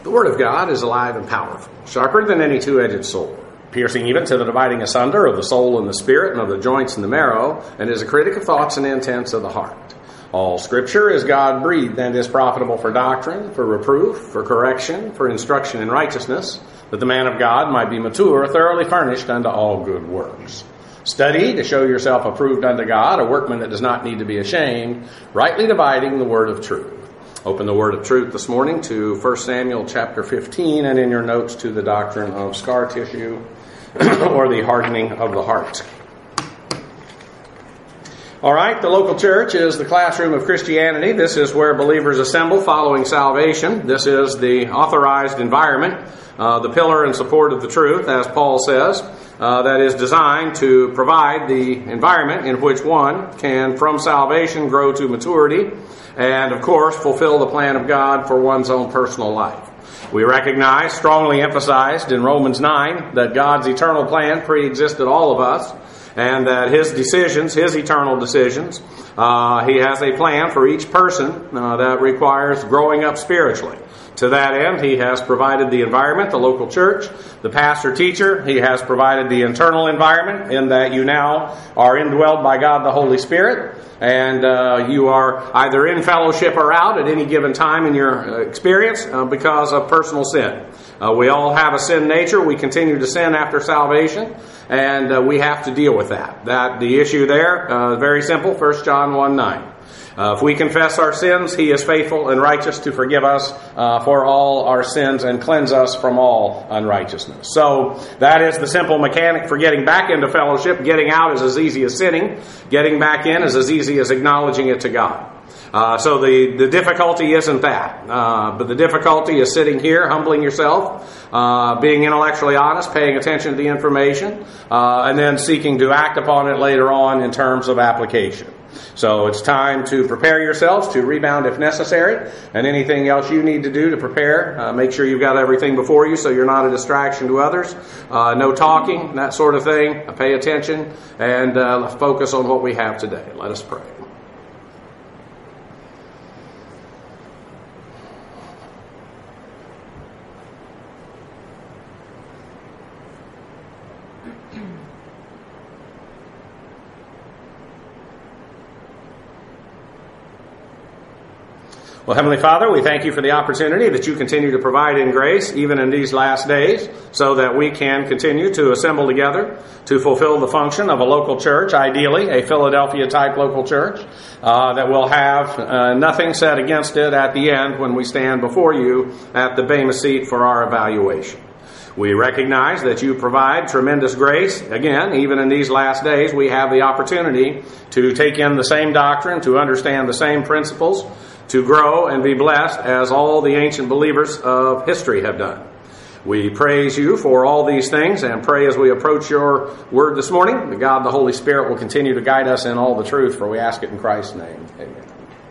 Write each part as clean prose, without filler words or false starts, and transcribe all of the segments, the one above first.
The Word of God is alive and powerful, sharper than any two-edged sword, piercing even to the dividing asunder of the soul and the spirit and of the joints and the marrow, and is a critic of thoughts and intents of the heart. All Scripture is God-breathed and is profitable for doctrine, for reproof, for correction, for instruction in righteousness, that the man of God might be mature, thoroughly furnished unto all good works. Study to show yourself approved unto God, a workman that does not need to be ashamed, rightly dividing the word of truth. Open the word of truth this morning to 1 Samuel chapter 15, and in your notes to the doctrine of scar tissue, or the hardening of the heart. All right, the local church is the classroom of Christianity. This is where believers assemble following salvation. This is the authorized environment, the pillar and support of the truth, as Paul says, that is designed to provide the environment in which one can, from salvation, grow to maturity and, of course, fulfill the plan of God for one's own personal life. We recognize, strongly emphasized in Romans 9, that God's eternal plan pre-existed all of us, and that His decisions, His eternal decisions, He has a plan for each person that requires growing up spiritually. To that end, He has provided the environment, the local church, the pastor-teacher. He has provided the internal environment in that you now are indwelled by God the Holy Spirit, and you are either in fellowship or out at any given time in your experience because of personal sin. We all have a sin nature. We continue to sin after salvation, and we have to deal with that. The issue there, very simple, 1 John 1:9. If we confess our sins, He is faithful and righteous to forgive us for all our sins and cleanse us from all unrighteousness. So that is the simple mechanic for getting back into fellowship. Getting out is as easy as sinning. Getting back in is as easy as acknowledging it to God. So the difficulty isn't that. But the difficulty is sitting here, humbling yourself, being intellectually honest, paying attention to the information, and then seeking to act upon it later on in terms of application. So it's time to prepare yourselves to rebound if necessary, and anything else you need to do to prepare, make sure you've got everything before you so you're not a distraction to others. No talking, that sort of thing. Pay attention and focus on what we have today. Let us pray. Well, Heavenly Father, we thank You for the opportunity that You continue to provide in grace, even in these last days, so that we can continue to assemble together to fulfill the function of a local church, ideally a Philadelphia-type local church, that will have nothing said against it at the end when we stand before You at the Bema seat for our evaluation. We recognize that You provide tremendous grace. Again, even in these last days, we have the opportunity to take in the same doctrine, to understand the same principles, to grow and be blessed as all the ancient believers of history have done. We praise You for all these things and pray as we approach Your word this morning that God the Holy Spirit will continue to guide us in all the truth, for we ask it in Christ's name. Amen.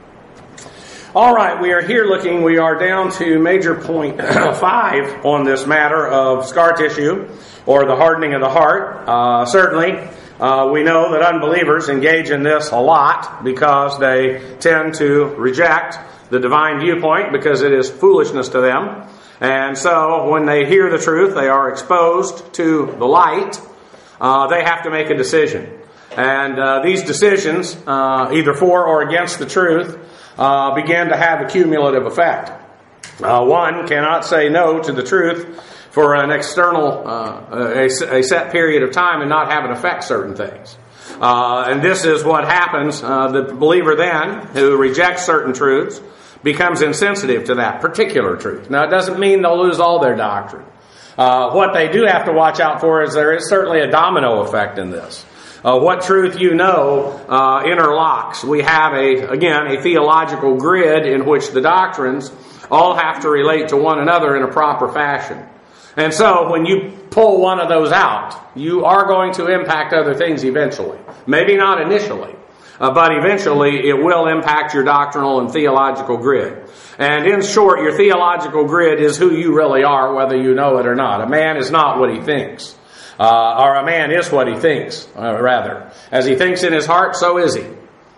All right, we are down to major point 5 on this matter of scar tissue or the hardening of the heart. Certainly, we know that unbelievers engage in this a lot because they tend to reject the divine viewpoint because it is foolishness to them. And so when they hear the truth, they are exposed to the light, they have to make a decision. And these decisions, either for or against the truth, begin to have a cumulative effect. One cannot say no to the truth for an external, a set period of time and not have it affect certain things. And this is what happens. The believer then, who rejects certain truths, becomes insensitive to that particular truth. Now, it doesn't mean they'll lose all their doctrine. What they do have to watch out for is there is certainly a domino effect in this. What truth you know interlocks. We have a theological grid in which the doctrines all have to relate to one another in a proper fashion. And so when you pull one of those out, you are going to impact other things eventually. Maybe not initially, but eventually it will impact your doctrinal and theological grid. And in short, your theological grid is who you really are, whether you know it or not. A man is not what he thinks. Or a man is what he thinks, rather. As he thinks in his heart, so is he.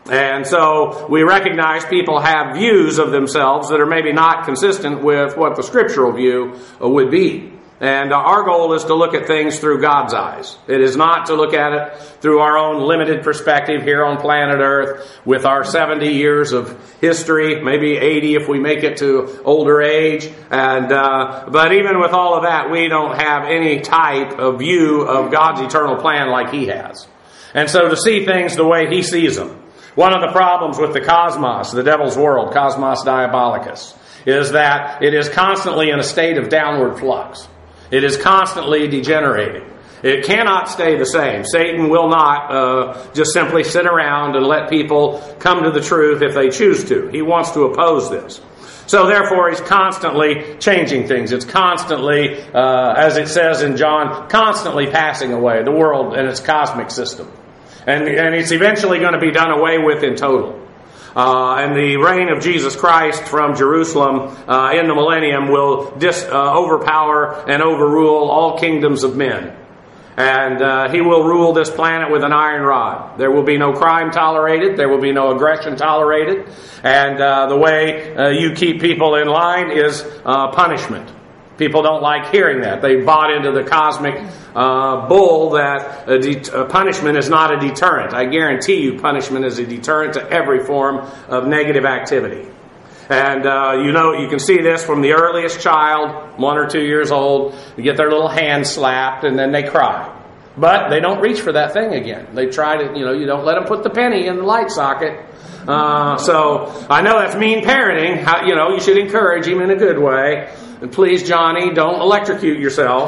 And so we recognize people have views of themselves that are maybe not consistent with what the scriptural view would be. And our goal is to look at things through God's eyes. It is not to look at it through our own limited perspective here on planet Earth with our 70 years of history, maybe 80 if we make it to older age. But even with all of that, we don't have any type of view of God's eternal plan like He has. And so to see things the way He sees them. One of the problems with the cosmos, the devil's world, cosmos diabolicus, is that it is constantly in a state of downward flux. It is constantly degenerating. It cannot stay the same. Satan will not just simply sit around and let people come to the truth if they choose to. He wants to oppose this. So therefore, he's constantly changing things. It's constantly, as it says in John, constantly passing away, the world and its cosmic system. And it's eventually going to be done away with in total. And the reign of Jesus Christ from Jerusalem in the millennium will overpower and overrule all kingdoms of men. And He will rule this planet with an iron rod. There will be no crime tolerated. There will be no aggression tolerated. And the way you keep people in line is punishment. People don't like hearing that. They bought into the cosmic bull that punishment is not a deterrent. I guarantee you punishment is a deterrent to every form of negative activity. And you can see this from the earliest child, 1 or 2 years old. You get their little hand slapped and then they cry. But they don't reach for that thing again. They try to, you don't let them put the penny in the light socket. So I know that's mean parenting. You should encourage him in a good way. And please, Johnny, don't electrocute yourself.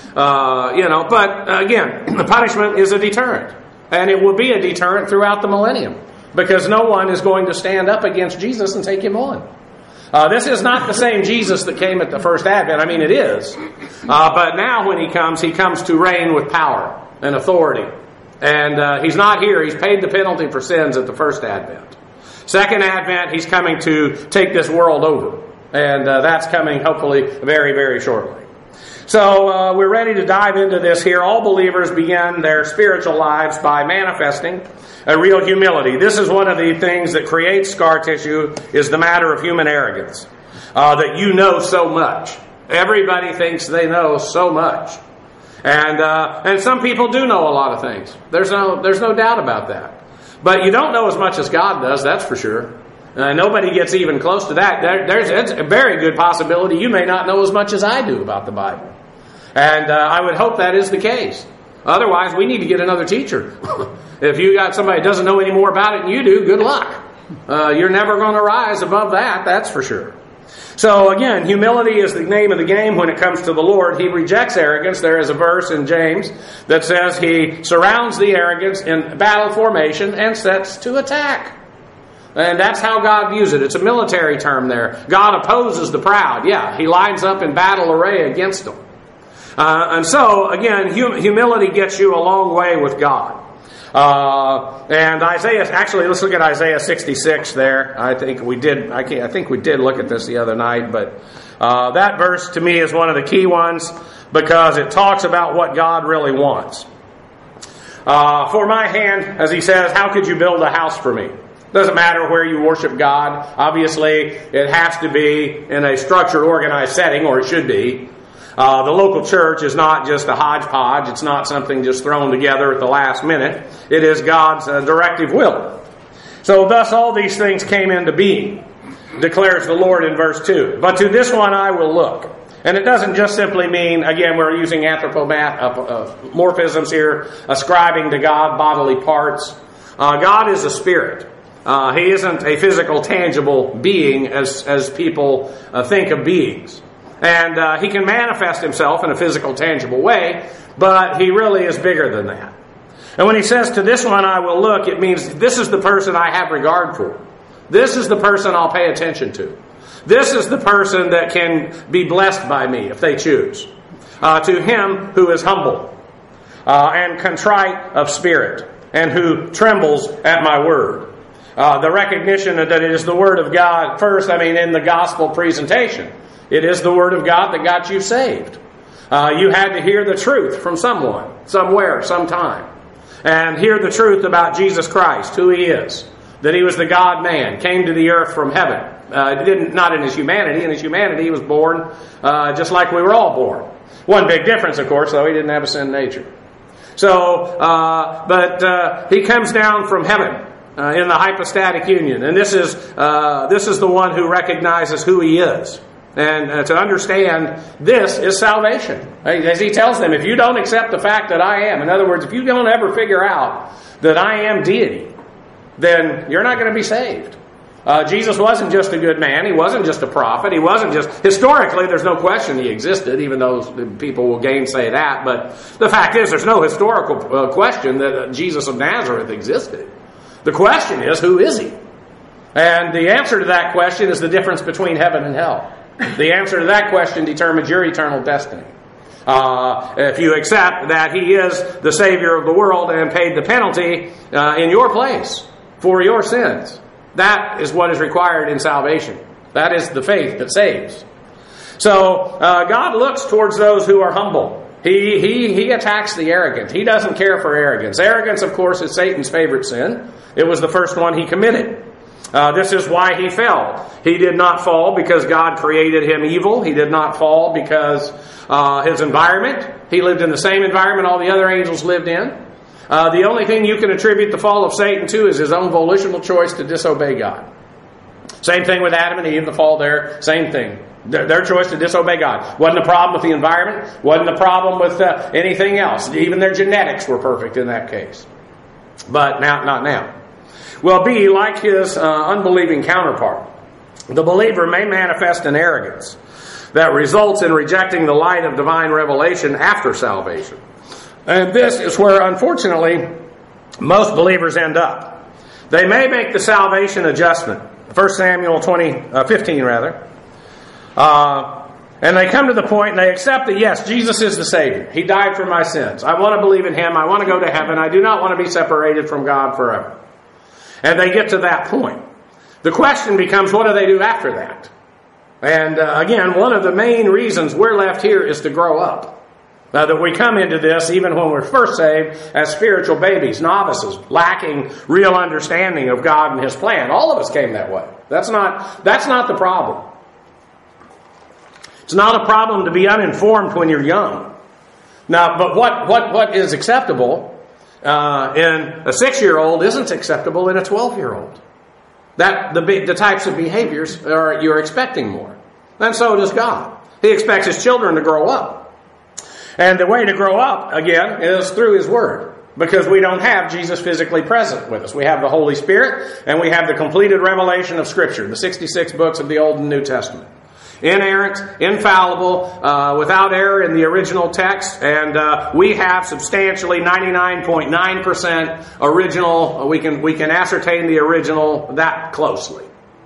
But again, the punishment is a deterrent. And it will be a deterrent throughout the millennium. Because no one is going to stand up against Jesus and take Him on. This is not the same Jesus that came at the first advent. I mean, it is. But now when He comes to reign with power and authority. And He's not here. He's paid the penalty for sins at the first advent. Second advent, He's coming to take this world over. And that's coming hopefully very, very shortly. So we're ready to dive into this here. All believers begin their spiritual lives by manifesting a real humility. This is one of the things that creates scar tissue, is the matter of human arrogance. That you know so much. Everybody thinks they know so much. And some people do know a lot of things. There's no doubt about that. But you don't know as much as God does, that's for sure. Nobody gets even close to that. It's a very good possibility you may not know as much as I do about the Bible. And I would hope that is the case. Otherwise, we need to get another teacher. If you got somebody that doesn't know any more about it than you do, good luck. You're never going to rise above that, that's for sure. So again, humility is the name of the game when it comes to the Lord. He rejects arrogance. There is a verse in James that says He surrounds the arrogance in battle formation and sets to attack. And that's how God views it. It's a military term there. God opposes the proud. Yeah, He lines up in battle array against them. And so, again, humility gets you a long way with God. And Isaiah, actually, let's look at Isaiah 66 there. I think we did look at this the other night, but that verse to me is one of the key ones because it talks about what God really wants. For my hand, as He says, how could you build a house for me? Doesn't matter where you worship God. Obviously, it has to be in a structured, organized setting, or it should be. The local church is not just a hodgepodge. It's not something just thrown together at the last minute. It is God's directive will. So thus all these things came into being, declares the Lord in verse 2. But to this one I will look. And it doesn't just simply mean, again, we're using morphisms here, ascribing to God bodily parts. God is a spirit. He isn't a physical, tangible being as people think of beings. And He can manifest Himself in a physical, tangible way, but He really is bigger than that. And when He says, to this one I will look, it means this is the person I have regard for. This is the person I'll pay attention to. This is the person that can be blessed by me if they choose. To him who is humble and contrite of spirit and who trembles at my word. The recognition that it is the Word of God first, in the gospel presentation. It is the Word of God that got you saved. You had to hear the truth from someone, somewhere, sometime. And hear the truth about Jesus Christ, who He is. that he was the God-man, came to the earth from heaven. Not in his humanity. In his humanity, he was born just like we were all born. One big difference, of course, though, he didn't have a sin nature. So, but he comes down from heaven in the hypostatic union, and this is the one who recognizes who he is. And to understand this is salvation. As he tells them, if you don't accept the fact that I am, in other words, if you don't ever figure out that I am deity, then you're not going to be saved. Jesus wasn't just a good man. He wasn't just a prophet. He wasn't just... Historically, there's no question he existed, even though people will gainsay that. But the fact is, there's no historical question that Jesus of Nazareth existed. The question is, who is he? And the answer to that question is the difference between heaven and hell. The answer to that question determines your eternal destiny. If you accept that he is the Savior of the world and paid the penalty in your place for your sins, that is what is required in salvation. That is the faith that saves. So God looks towards those who are humble. He attacks the arrogant. He doesn't care for arrogance. Arrogance, of course, is Satan's favorite sin. It was the first one he committed. This is why he fell. He did not fall because God created him evil. He did not fall because his environment. He lived in the same environment all the other angels lived in. The only thing you can attribute the fall of Satan to is his own volitional choice to disobey God. Same thing with Adam and Eve, the fall there, same thing. Their choice to disobey God. Wasn't a problem with the environment. Wasn't a problem with anything else. Even their genetics were perfect in that case. But now, not now. Well, B, like his unbelieving counterpart, the believer may manifest an arrogance that results in rejecting the light of divine revelation after salvation. And this is where, unfortunately, most believers end up. They may make the salvation adjustment. 1 Samuel 15, and they come to the point and they accept that, yes, Jesus is the Savior. He died for my sins. I want to believe in Him. I want to go to heaven. I do not want to be separated from God forever. And they get to that point. The question becomes, what do they do after that? And again, one of the main reasons we're left here is to grow up. That we come into this, even when we're first saved, as spiritual babies, novices, lacking real understanding of God and His plan. All of us came that way. That's not the problem. It's not a problem to be uninformed when you're young. Now, but what is acceptable in a 6-year-old isn't acceptable in a 12-year-old. That the types of behaviors you're expecting more. And so does God. He expects His children to grow up. And the way to grow up, again, is through His Word. Because we don't have Jesus physically present with us. We have the Holy Spirit, and we have the completed revelation of Scripture, the 66 books of the Old and New Testament. Inerrant, infallible, without error in the original text, and we have substantially 99.9% original. We can ascertain the original that closely.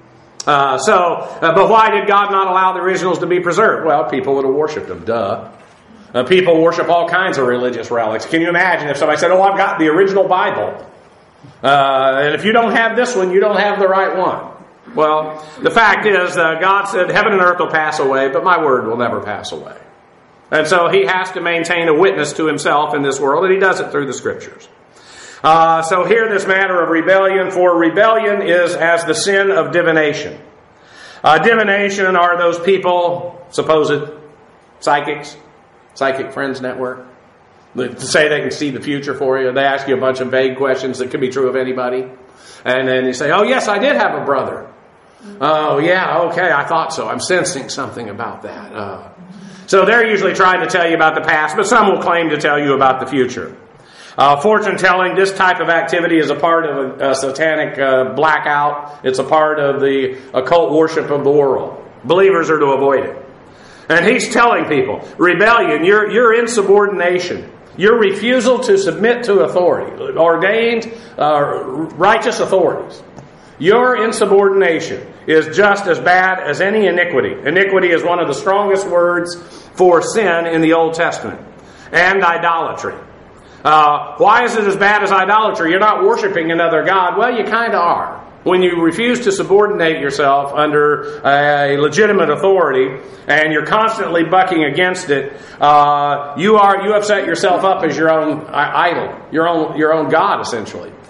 But why did God not allow the originals to be preserved? Well, people would have worshipped them, duh. People worship all kinds of religious relics. Can you imagine if somebody said, "Oh, I've got the original Bible, and if you don't have this one, you don't have the right one"? Well, the fact is, God said, "Heaven and earth will pass away, but my word will never pass away." And so He has to maintain a witness to Himself in this world, and He does it through the Scriptures. So here, this matter of rebellion, for rebellion is as the sin of divination. Divination are those people, supposed psychics, Psychic Friends Network, to say they can see the future for you. They ask you a bunch of vague questions that could be true of anybody. And then you say, "Oh, yes, I did have a brother." "Oh, yeah, okay, I thought so. I'm sensing something about that." So they're usually trying to tell you about the past, but some will claim to tell you about the future. Fortune telling, this type of activity is a part of a satanic blackout. It's a part of the occult worship of the world. Believers are to avoid it. And He's telling people, rebellion, your insubordination, your refusal to submit to authority, ordained righteous authorities. Your insubordination is just as bad as any iniquity. Iniquity is one of the strongest words for sin in the Old Testament. And idolatry. Why is it as bad as idolatry? You're not worshiping another god. Well, you kind of are. When you refuse to subordinate yourself under a legitimate authority and you're constantly bucking against it, you have set yourself up as your own idol, your own god, essentially.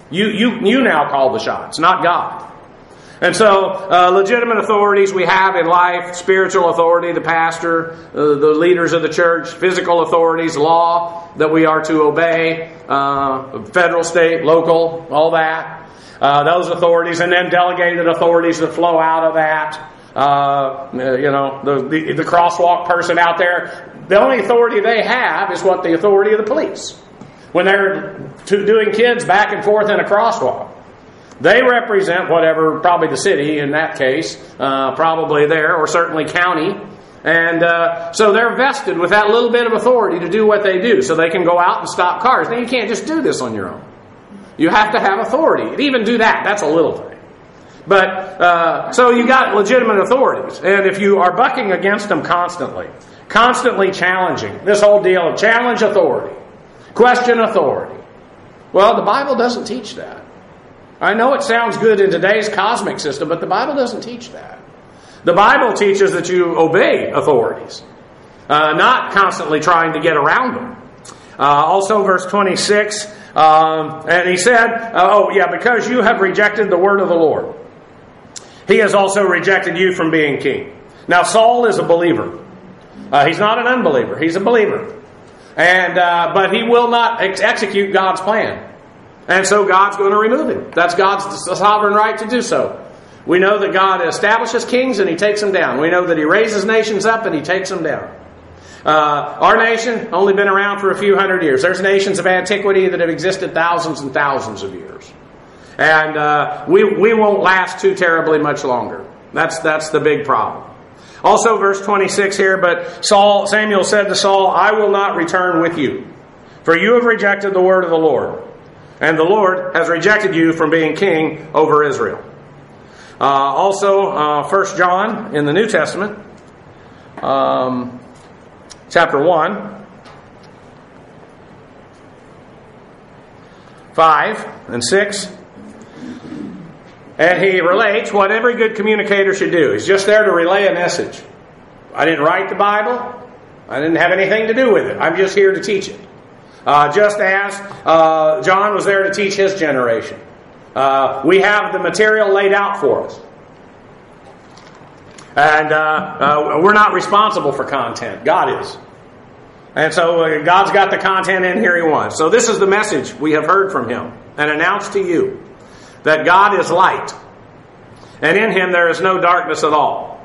You now call the shots, not God. And so, legitimate authorities we have in life, spiritual authority, the pastor, the leaders of the church, physical authorities, law that we are to obey, federal, state, local, all that. Those authorities, and then delegated authorities that flow out of that. The crosswalk person out there, the only authority they have is what the authority of the police. When they're doing kids back and forth in a crosswalk, they represent whatever, probably the city in that case, probably there, or certainly county. And so they're vested with that little bit of authority to do what they do, so they can go out and stop cars. Now, you can't just do this on your own. You have to have authority. And even do that, that's a little thing. But, so you got legitimate authorities. And if you are bucking against them constantly challenging, this whole deal of challenge authority, question authority. Well, the Bible doesn't teach that. I know it sounds good in today's cosmic system, but the Bible doesn't teach that. The Bible teaches that you obey authorities, not constantly trying to get around them. Also, verse 26, and he said, because you have rejected the word of the Lord, he has also rejected you from being king. Now, Saul is a believer. He's not an unbeliever. He's a believer. But he will not execute God's plan. And so God's going to remove him. That's God's sovereign right to do so. We know that God establishes kings and he takes them down. We know that he raises nations up and he takes them down. Our nation only been around for a few hundred years. There's nations of antiquity that have existed thousands and thousands of years. And we won't last too terribly much longer. That's the big problem. Also, verse 26 here, but Samuel said to Saul, I will not return with you, for you have rejected the word of the Lord. And the Lord has rejected you from being king over Israel. Also, 1 John in the New Testament, chapter 1, 5 and 6. And he relates what every good communicator should do. He's just there to relay a message. I didn't write the Bible. I didn't have anything to do with it. I'm just here to teach it. Just as John was there to teach his generation. We have the material laid out for us. And we're not responsible for content. God is. And so God's got the content in here he wants. So this is the message we have heard from him and announced to you. That God is light. And in him there is no darkness at all.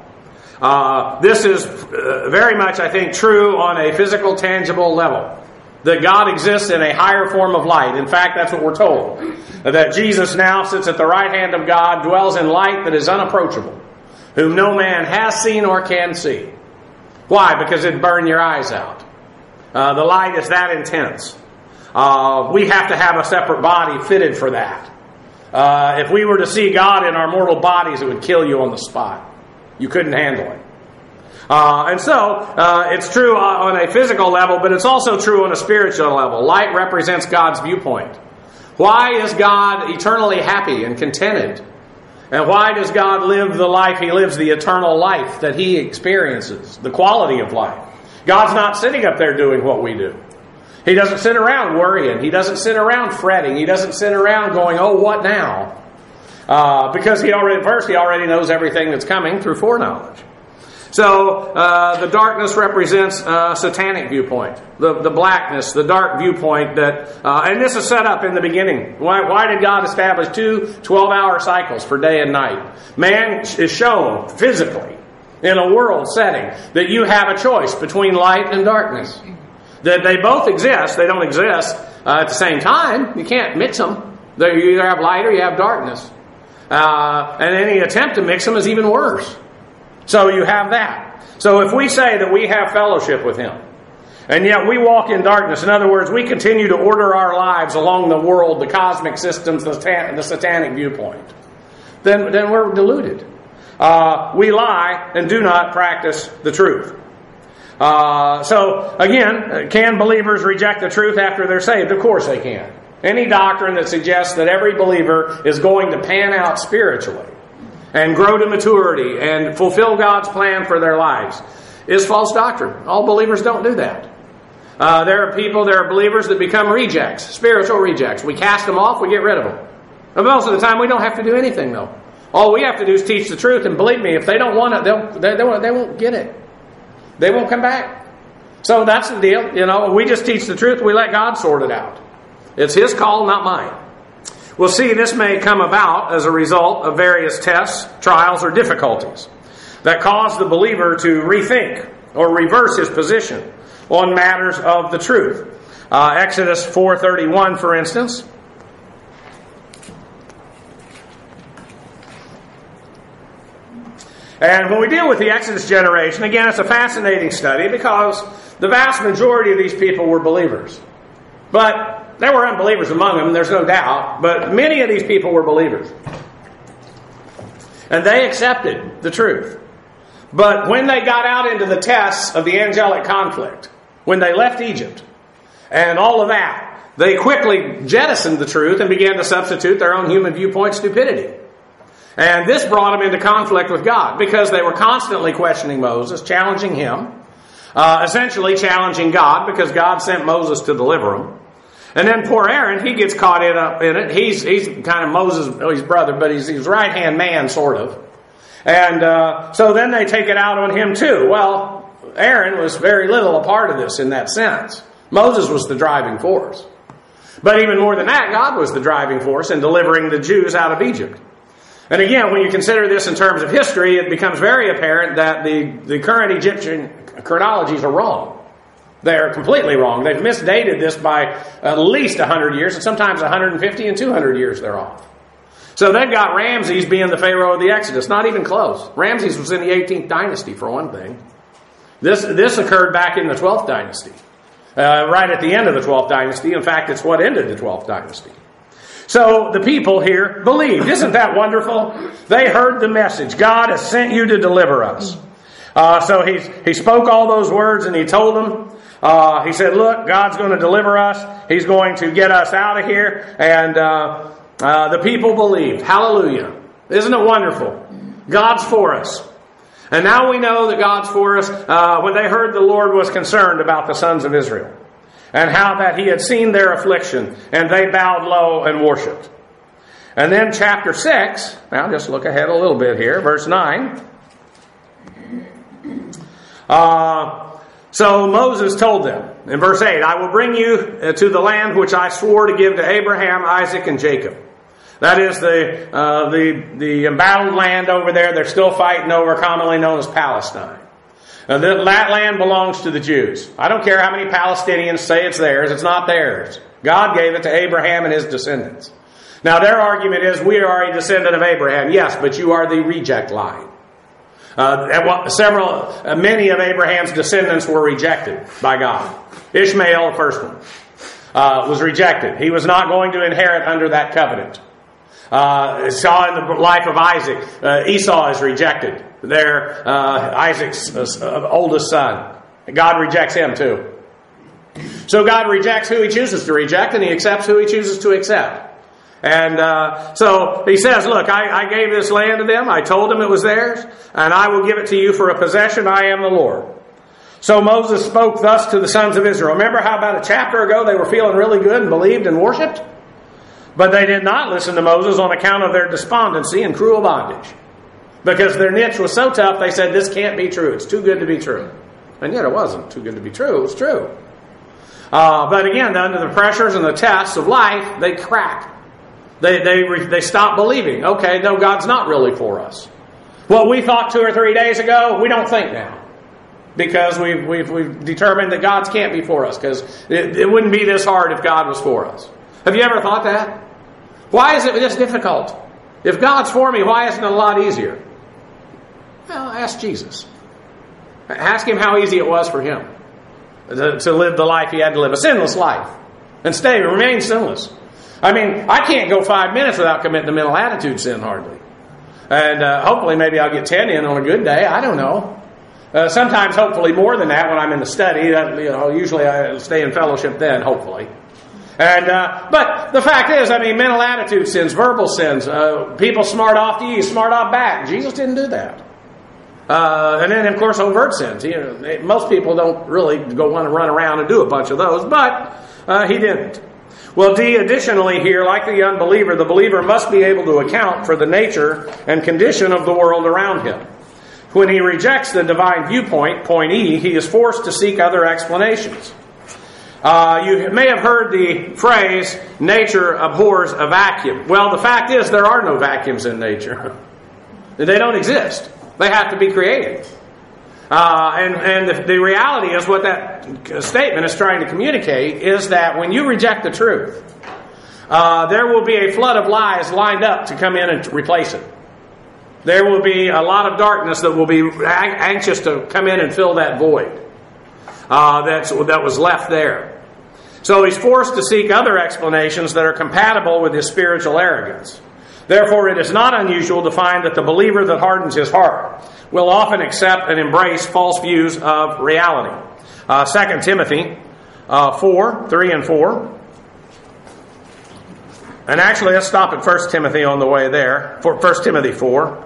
This is very much, I think, true on a physical, tangible level. That God exists in a higher form of light. In fact, that's what we're told. That Jesus now sits at the right hand of God, dwells in light that is unapproachable, whom no man has seen or can see. Why? Because it'd burn your eyes out. The light is that intense. We have to have a separate body fitted for that. If we were to see God in our mortal bodies, it would kill you on the spot. You couldn't handle it. And so, it's true on a physical level, but it's also true on a spiritual level. Light represents God's viewpoint. Why is God eternally happy and contented? And why does God live the life he lives, the eternal life that he experiences, the quality of life? God's not sitting up there doing what we do. He doesn't sit around worrying. He doesn't sit around fretting. He doesn't sit around going, oh, what now? Because he already knows everything that's coming through foreknowledge. So, the darkness represents a satanic viewpoint. The blackness, the dark viewpoint that, and this is set up in the beginning. Why did God establish 2 12-hour cycles for day and night? Man is shown physically in a world setting that you have a choice between light and darkness. That they both exist. They don't exist at the same time. You can't mix them. You either have light or you have darkness. And any attempt to mix them is even worse. So you have that. So if we say that we have fellowship with him, and yet we walk in darkness, in other words, we continue to order our lives along the world, the cosmic systems, the satanic viewpoint, then we're deluded. We lie and do not practice the truth. So, again, can believers reject the truth after they're saved? Of course they can. Any doctrine that suggests that every believer is going to pan out spiritually and grow to maturity and fulfill God's plan for their lives is false doctrine. All believers don't do that. There are believers that become rejects, spiritual rejects. We cast them off, we get rid of them. And most of the time, we don't have to do anything, though. All we have to do is teach the truth, and believe me, if they don't want it, they won't get it. They won't come back. So that's the deal. You know, we just teach the truth. We let God sort it out. It's His call, not mine. We'll see this may come about as a result of various tests, trials, or difficulties that cause the believer to rethink or reverse his position on matters of the truth. Exodus 4:31, for instance. And when we deal with the Exodus generation, again, it's a fascinating study because the vast majority of these people were believers. But there were unbelievers among them, there's no doubt. But many of these people were believers. And they accepted the truth. But when they got out into the tests of the angelic conflict, when they left Egypt and all of that, they quickly jettisoned the truth and began to substitute their own human viewpoint stupidity. And this brought them into conflict with God because they were constantly questioning Moses, challenging him, essentially challenging God because God sent Moses to deliver them. And then poor Aaron, he gets caught in it. He's kind of Moses' his brother, but he's his right-hand man, sort of. And so then they take it out on him too. Well, Aaron was very little a part of this in that sense. Moses was the driving force. But even more than that, God was the driving force in delivering the Jews out of Egypt. And again, when you consider this in terms of history, it becomes very apparent that the current Egyptian chronologies are wrong. They're completely wrong. They've misdated this by at least 100 years, and sometimes 150 and 200 years they're off. So they've got Ramses being the Pharaoh of the Exodus. Not even close. Ramses was in the 18th dynasty, for one thing. This occurred back in the 12th dynasty. Right at the end of the 12th dynasty. In fact, it's what ended the 12th dynasty. So the people here believed. Isn't that wonderful? They heard the message. God has sent you to deliver us. So he spoke all those words and he told them. He said, look, God's going to deliver us. He's going to get us out of here. And the people believed. Hallelujah. Isn't it wonderful? God's for us. And now we know that God's for us when they heard the Lord was concerned about the sons of Israel. And how that He had seen their affliction. And they bowed low and worshipped. And then chapter 6. Now just look ahead a little bit here. Verse 9. So Moses told them in verse 8, I will bring you to the land which I swore to give to Abraham, Isaac, and Jacob. That is the embattled land over there. They're still fighting over, commonly known as Palestine. Now, that land belongs to the Jews. I don't care how many Palestinians say it's theirs. It's not theirs. God gave it to Abraham and his descendants. Now, their argument is, we are a descendant of Abraham. Yes, but you are the reject line. Many of Abraham's descendants were rejected by God. Ishmael, the first one, was rejected. He was not going to inherit under that covenant. Saw in the life of Isaac, Esau is rejected. Isaac's oldest son. God rejects him too. So God rejects who He chooses to reject, and He accepts who He chooses to accept. And so He says, look, I gave this land to them. I told them it was theirs, and I will give it to you for a possession. I am the Lord. So Moses spoke thus to the sons of Israel. Remember how about a chapter ago they were feeling really good and believed and worshipped? But they did not listen to Moses on account of their despondency and cruel bondage. Because their niche was so tough, they said, this can't be true. It's too good to be true. And yet it wasn't too good to be true. It was true. But again, under the pressures and the tests of life, they crack. They stop believing. Okay, no, God's not really for us. What we thought 2 or 3 days ago, we don't think now. Because we've determined that God can't be for us. Because it wouldn't be this hard if God was for us. Have you ever thought that? Why is it this difficult? If God's for me, why isn't it a lot easier? Well, ask Jesus. Ask Him how easy it was for Him to live the life He had to live. A sinless life. And remain sinless. I mean, I can't go 5 minutes without committing a mental attitude sin hardly. And hopefully maybe I'll get 10 in on a good day. I don't know. Sometimes hopefully more than that when I'm in the study. Usually I stay in fellowship then, hopefully. And but the fact is, mental attitude sins, verbal sins, people smart off to you, smart off back. Jesus didn't do that. And then, of course, overt sins. Most people don't really want to run around and do a bunch of those, but He didn't. Well, D, additionally here, like the unbeliever, the believer must be able to account for the nature and condition of the world around him. When he rejects the divine viewpoint, point E, he is forced to seek other explanations. You may have heard the phrase, nature abhors a vacuum. Well, the fact is there are no vacuums in nature. They don't exist. They have to be created. And the reality is what that statement is trying to communicate is that when you reject the truth, there will be a flood of lies lined up to come in and replace it. There will be a lot of darkness that will be anxious to come in and fill that void that was left there. So he's forced to seek other explanations that are compatible with his spiritual arrogance. Therefore, it is not unusual to find that the believer that hardens his heart will often accept and embrace false views of reality. 2 Timothy 4, 3 and 4. And actually, let's stop at 1 Timothy on the way there. 1 Timothy 4.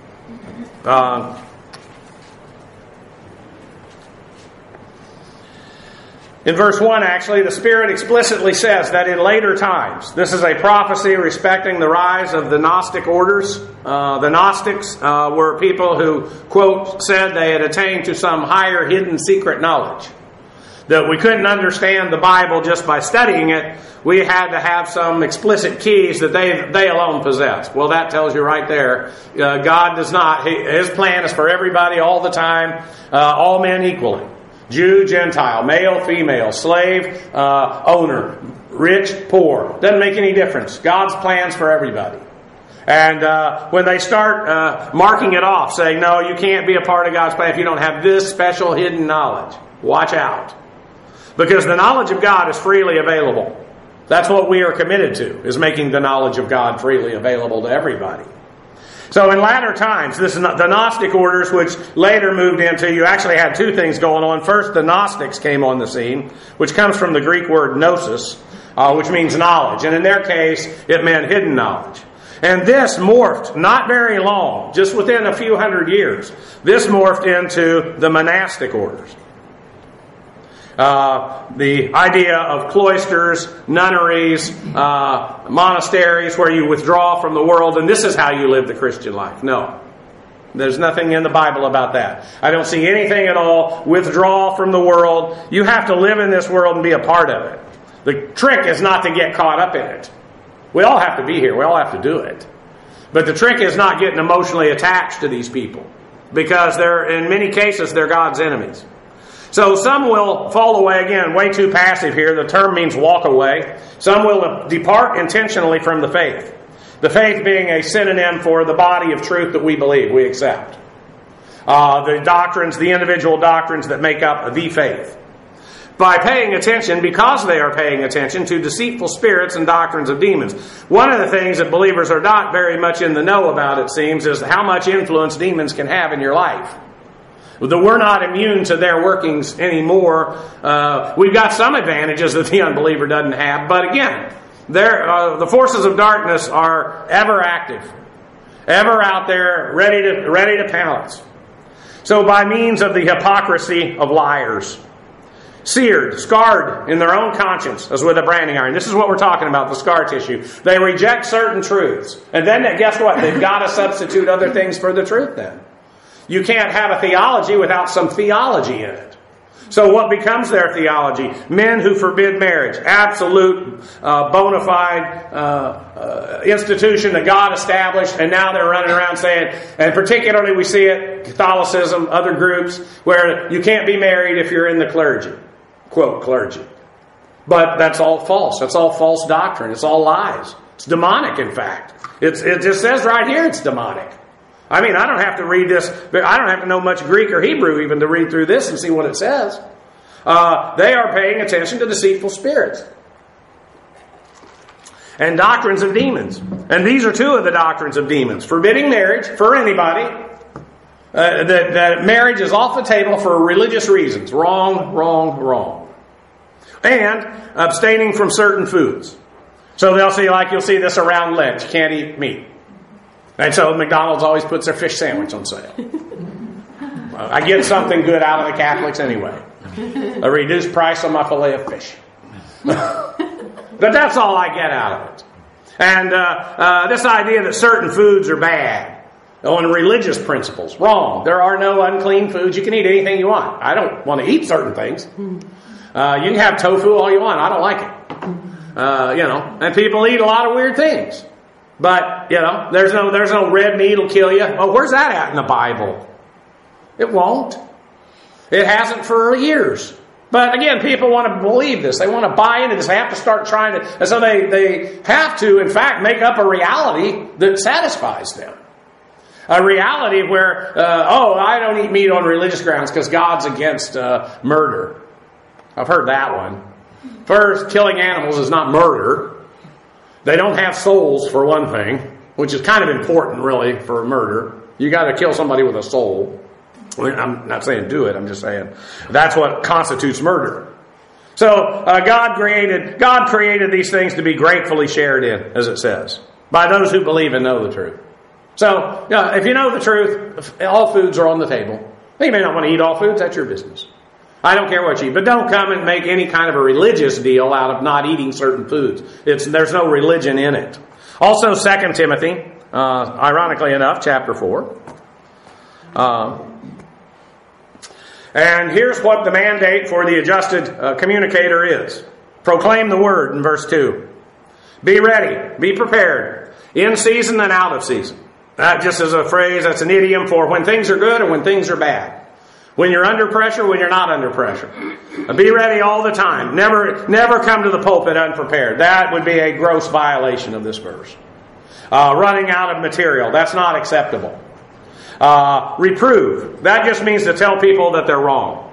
In verse 1, actually, the Spirit explicitly says that in later times, this is a prophecy respecting the rise of the Gnostic orders. The Gnostics were people who, quote, said they had attained to some higher hidden secret knowledge. That we couldn't understand the Bible just by studying it. We had to have some explicit keys that they alone possessed. Well, that tells you right there, God does not. His plan is for everybody all the time, all men equally. Jew, Gentile, male, female, slave, owner, rich, poor. Doesn't make any difference. God's plan's for everybody. And when they start marking it off, saying, no, you can't be a part of God's plan if you don't have this special hidden knowledge. Watch out. Because the knowledge of God is freely available. That's what we are committed to, is making the knowledge of God freely available to everybody. So in latter times, this is the Gnostic orders, which later moved into, you actually had two things going on. First, the Gnostics came on the scene, which comes from the Greek word gnosis, which means knowledge. And in their case, it meant hidden knowledge. And this morphed, not very long, just within a few hundred years, this morphed into the monastic orders. The idea of cloisters, nunneries, monasteries where you withdraw from the world and this is how you live the Christian life. No. There's nothing in the Bible about that. I don't see anything at all. Withdraw from the world. You have to live in this world and be a part of it. The trick is not to get caught up in it. We all have to be here. We all have to do it. But the trick is not getting emotionally attached to these people. Because in many cases, they're God's enemies. So some will fall away, again, way too passive here. The term means walk away. Some will depart intentionally from the faith. The faith being a synonym for the body of truth that we believe, we accept. The doctrines, the individual doctrines that make up the faith. By paying attention, because they are paying attention to deceitful spirits and doctrines of demons. One of the things that believers are not very much in the know about, it seems, is how much influence demons can have in your life. We're not immune to their workings anymore. We've got some advantages that the unbeliever doesn't have. But again, the forces of darkness are ever active. Ever out there, ready to pounce. So by means of the hypocrisy of liars, seared, scarred in their own conscience, as with a branding iron. This is what we're talking about, the scar tissue. They reject certain truths. And then guess what? They've got to substitute other things for the truth then. You can't have a theology without some theology in it. So what becomes their theology? Men who forbid marriage. Absolute, bona fide institution that God established. And now they're running around saying, and particularly we see it, Catholicism, other groups, where you can't be married if you're in the clergy. Quote, clergy. But that's all false. That's all false doctrine. It's all lies. It's demonic, in fact. It just says right here it's demonic. I mean, I don't have to read this. I don't have to know much Greek or Hebrew even to read through this and see what it says. They are paying attention to deceitful spirits and doctrines of demons. And these are two of the doctrines of demons. Forbidding marriage for anybody. That marriage is off the table for religious reasons. Wrong, wrong, wrong. And abstaining from certain foods. So you'll see this around Lent. You can't eat meat. And so McDonald's always puts their fish sandwich on sale. I get something good out of the Catholics anyway. A reduced price on my fillet of fish. But that's all I get out of it. And this idea that certain foods are bad on religious principles, wrong. There are no unclean foods. You can eat anything you want. I don't want to eat certain things. You can have tofu all you want. I don't like it. And people eat a lot of weird things. But, there's no red meat will kill you. Oh, where's that at in the Bible? It won't. It hasn't for years. But again, people want to believe this. They want to buy into this. They have to start trying to... And so they have to, in fact, make up a reality that satisfies them. A reality where, I don't eat meat on religious grounds because God's against murder. I've heard that one. First, killing animals is not murder. They don't have souls, for one thing, which is kind of important, really, for murder. You got to kill somebody with a soul. I'm not saying do it. I'm just saying that's what constitutes murder. So God created these things to be gratefully shared in, as it says, by those who believe and know the truth. So if you know the truth, all foods are on the table. You may not want to eat all foods. That's your business. I don't care what you eat. But don't come and make any kind of a religious deal out of not eating certain foods. There's no religion in it. Also, 2 Timothy, ironically enough, chapter 4. And here's what the mandate for the adjusted communicator is. Proclaim the word in verse 2. Be ready. Be prepared. In season and out of season. That just is a phrase, that's an idiom for when things are good and when things are bad. When you're under pressure, when you're not under pressure. Be ready all the time. Never come to the pulpit unprepared. That would be a gross violation of this verse. Running out of material. That's not acceptable. Reprove. That just means to tell people that they're wrong.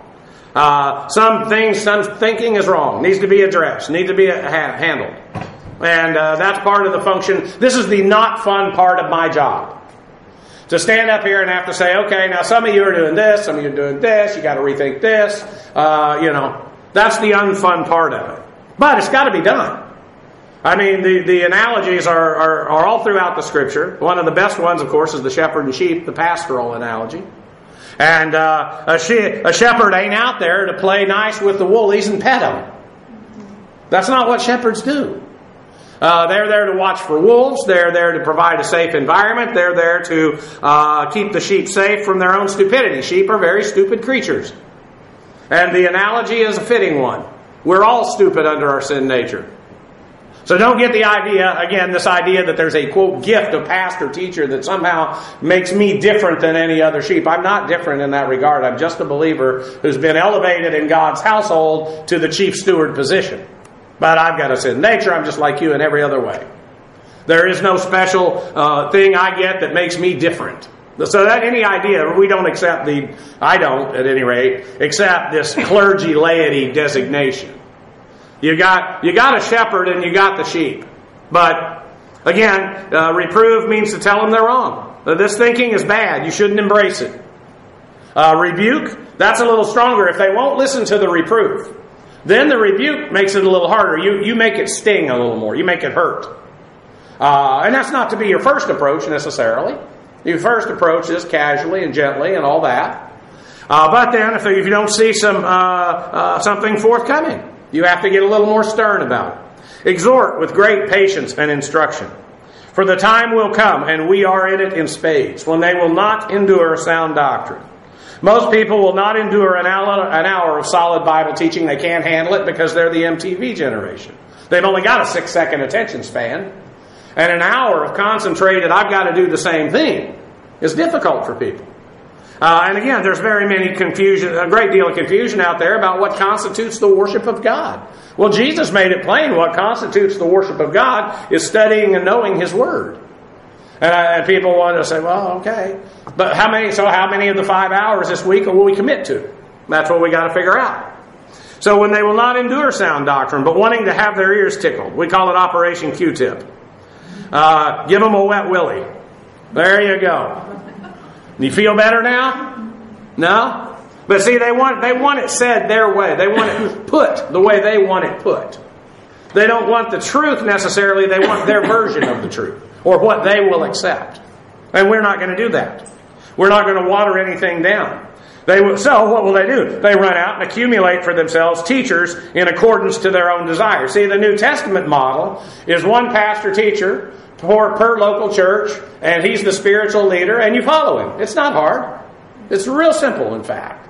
Some thinking is wrong. Needs to be addressed. Needs to be handled. And that's part of the function. This is the not fun part of my job. To stand up here and have to say, okay, now some of you are doing this, some of you are doing this, you got to rethink this. That's the unfun part of it. But it's got to be done. I mean, the analogies are all throughout the Scripture. One of the best ones, of course, is the shepherd and sheep, the pastoral analogy. And a shepherd ain't out there to play nice with the woolies and pet them. That's not what shepherds do. They're there to watch for wolves. They're there to provide a safe environment. They're there to keep the sheep safe from their own stupidity. Sheep are very stupid creatures. And the analogy is a fitting one. We're all stupid under our sin nature. So don't get the idea, again, this idea that there's a, quote, gift of pastor, teacher that somehow makes me different than any other sheep. I'm not different in that regard. I'm just a believer who's been elevated in God's household to the chief steward position. But I've got a sin nature. I'm just like you in every other way. There is no special thing I get that makes me different. So that any idea, we don't accept I don't, at any rate, accept this clergy laity designation. You got a shepherd and you got the sheep. But, again, reprove means to tell them they're wrong. This thinking is bad. You shouldn't embrace it. Rebuke, that's a little stronger. If they won't listen to the reproof, then the rebuke makes it a little harder. You make it sting a little more. You make it hurt. And that's not to be your first approach necessarily. Your first approach is casually and gently and all that. But then if you don't see something forthcoming, you have to get a little more stern about it. Exhort with great patience and instruction. For the time will come, and we are in it in spades, when they will not endure sound doctrine. Most people will not endure an hour of solid Bible teaching. They can't handle it because they're the MTV generation. They've only got a 6-second attention span. And an hour of concentrated, I've got to do the same thing, is difficult for people. And again, there's a great deal of confusion out there about what constitutes the worship of God. Well, Jesus made it plain what constitutes the worship of God is studying and knowing His Word. And people want to say, well, okay. But how many of the 5 hours this week will we commit to? That's what we got to figure out. So when they will not endure sound doctrine, but wanting to have their ears tickled, we call it Operation Q-tip. Give them a wet willy. There you go. You feel better now? No? But see, they want it said their way. They want it put the way they want it put. They don't want the truth necessarily. They want their version of the truth, or what they will accept. And we're not going to do that. We're not going to water anything down. So what will they do? They run out and accumulate for themselves teachers in accordance to their own desires. See, the New Testament model is one pastor teacher per local church, and he's the spiritual leader, and you follow him. It's not hard. It's real simple, in fact.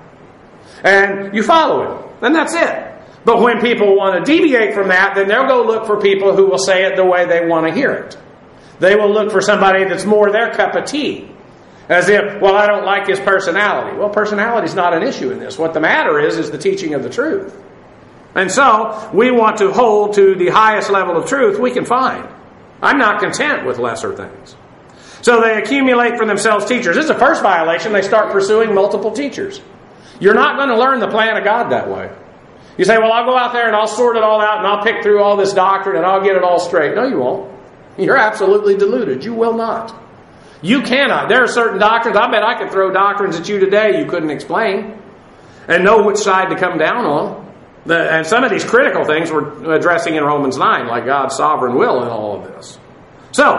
And you follow him, and that's it. But when people want to deviate from that, then they'll go look for people who will say it the way they want to hear it. They will look for somebody that's more their cup of tea. As if, well, I don't like his personality. Well, personality is not an issue in this. What the matter is the teaching of the truth. And so, we want to hold to the highest level of truth we can find. I'm not content with lesser things. So they accumulate for themselves teachers. This is the first violation. They start pursuing multiple teachers. You're not going to learn the plan of God that way. You say, well, I'll go out there and I'll sort it all out and I'll pick through all this doctrine and I'll get it all straight. No, you won't. You're absolutely deluded. You will not. You cannot. There are certain doctrines. I bet I could throw doctrines at you today you couldn't explain and know which side to come down on. And some of these critical things we're addressing in Romans 9, like God's sovereign will in all of this. So,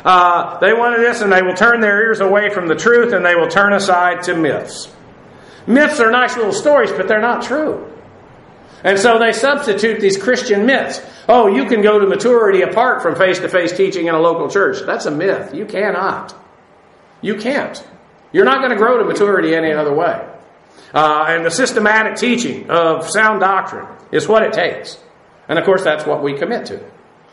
they wanted this, and they will turn their ears away from the truth, and they will turn aside to myths. Myths are nice little stories, but they're not true. And so they substitute these Christian myths. Oh, you can go to maturity apart from face-to-face teaching in a local church. That's a myth. You cannot. You can't. You're not going to grow to maturity any other way. And the systematic teaching of sound doctrine is what it takes. And of course, that's what we commit to.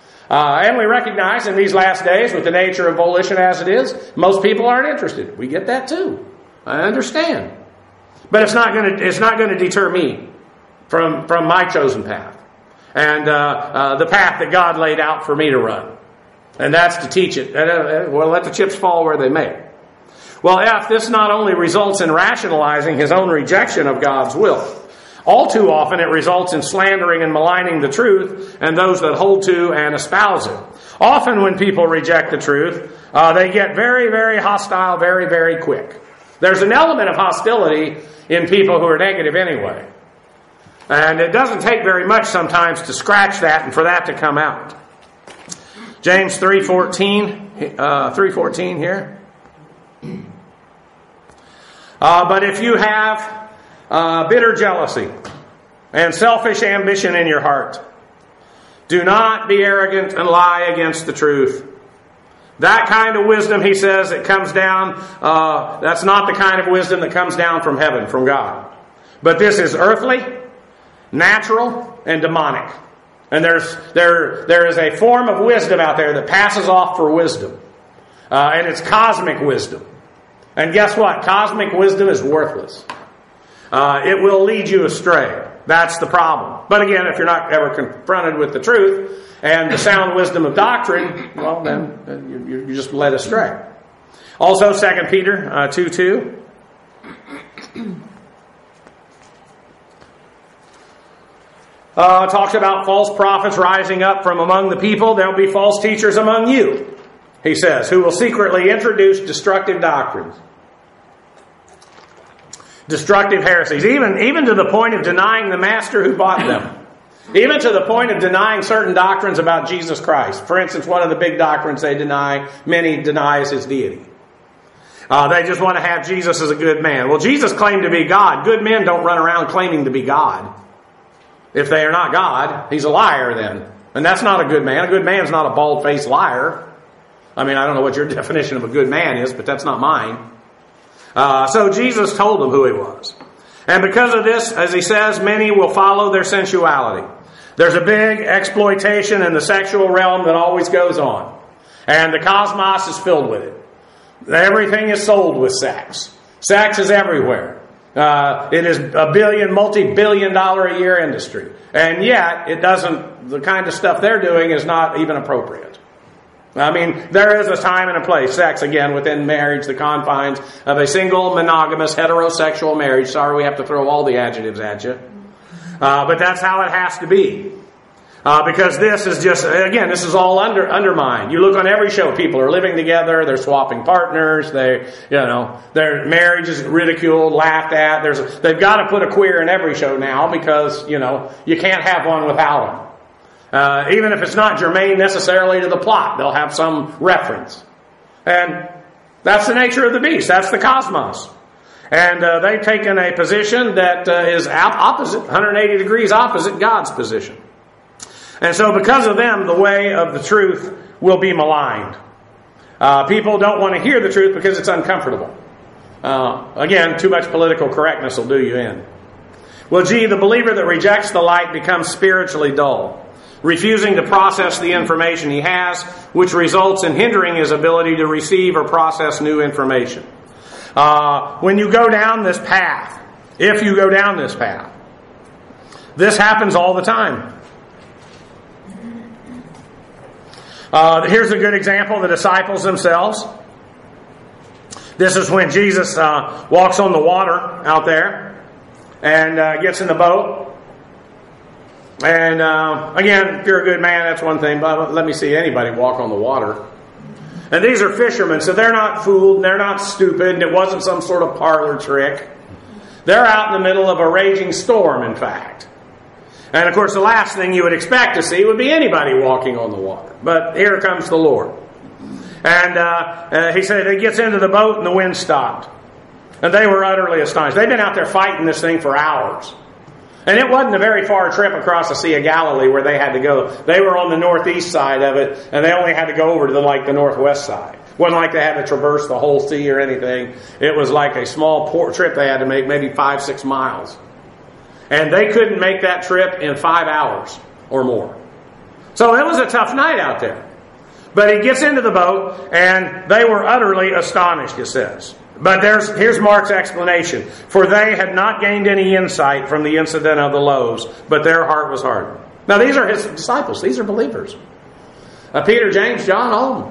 And we recognize in these last days, with the nature of volition as it is, most people aren't interested. We get that too. I understand. But it's not going to deter me from my chosen path. And the path that God laid out for me to run. And that's to teach it. Well, let the chips fall where they may. Well, this not only results in rationalizing his own rejection of God's will, all too often it results in slandering and maligning the truth and those that hold to and espouse it. Often when people reject the truth, they get very, very hostile very, very quick. There's an element of hostility in people who are negative anyway. And it doesn't take very much sometimes to scratch that and for that to come out. James 3:14 here. But if you have bitter jealousy and selfish ambition in your heart, do not be arrogant and lie against the truth. That kind of wisdom, he says, it comes down, that's not the kind of wisdom that comes down from heaven, from God. But this is earthly, natural, and demonic. And there is a form of wisdom out there that passes off for wisdom. And it's cosmic wisdom. And guess what? Cosmic wisdom is worthless. It will lead you astray. That's the problem. But again, if you're not ever confronted with the truth and the sound wisdom of doctrine, well, then you're just led astray. Also, 2 Peter 2:2. Talks about false prophets rising up from among the people. There'll be false teachers among you, he says, who will secretly introduce destructive doctrines. Destructive heresies, even to the point of denying the master who bought them. Even to the point of denying certain doctrines about Jesus Christ. For instance, one of the big doctrines many deny is his deity. They just want to have Jesus as a good man. Well, Jesus claimed to be God. Good men don't run around claiming to be God. If they are not God, he's a liar then. And that's not a good man. A good man's not a bald-faced liar. I mean, I don't know what your definition of a good man is, but that's not mine. So Jesus told them who he was. And because of this, as he says, many will follow their sensuality. There's a big exploitation in the sexual realm that always goes on. And the cosmos is filled with it. Everything is sold with sex. Sex is everywhere. It is a multi-billion-dollar a year industry. And yet, the kind of stuff they're doing is not even appropriate. I mean, there is a time and a place. Sex, again, within marriage, the confines of a single, monogamous, heterosexual marriage. Sorry, we have to throw all the adjectives at you. But that's how it has to be. Because this is just, again, this is all undermined. You look on every show, people are living together, they're swapping partners, their marriage is ridiculed, laughed at. They've got to put a queer in every show now because, you can't have one without them. Even if it's not germane necessarily to the plot, they'll have some reference. And that's the nature of the beast. That's the cosmos. And they've taken a position that is opposite, 180 degrees opposite God's position. And so because of them, the way of the truth will be maligned. People don't want to hear the truth because it's uncomfortable. Again, too much political correctness will do you in. Well, the believer that rejects the light becomes spiritually dull, refusing to process the information he has, which results in hindering his ability to receive or process new information. When you go down this path, if you go down this path, this happens all the time. Here's a good example, the disciples themselves. This is when Jesus walks on the water out there and gets in the boat. And again, if you're a good man, that's one thing, but let me see anybody walk on the water. And these are fishermen, so they're not fooled, they're not stupid, and it wasn't some sort of parlor trick. They're out in the middle of a raging storm, in fact. And of course, the last thing you would expect to see would be anybody walking on the water. But here comes the Lord. And he said he gets into the boat and the wind stopped. And they were utterly astonished. They'd been out there fighting this thing for hours. And it wasn't a very far trip across the Sea of Galilee where they had to go. They were on the northeast side of it, and they only had to go over to the northwest side. It wasn't like they had to traverse the whole sea or anything. It was like a small trip they had to make, maybe 5-6 miles. And they couldn't make that trip in 5 hours or more. So it was a tough night out there. But he gets into the boat, and they were utterly astonished, it says. But here's Mark's explanation. For they had not gained any insight from the incident of the loaves, but their heart was hardened. Now these are his disciples. These are believers. Peter, James, John, all of them.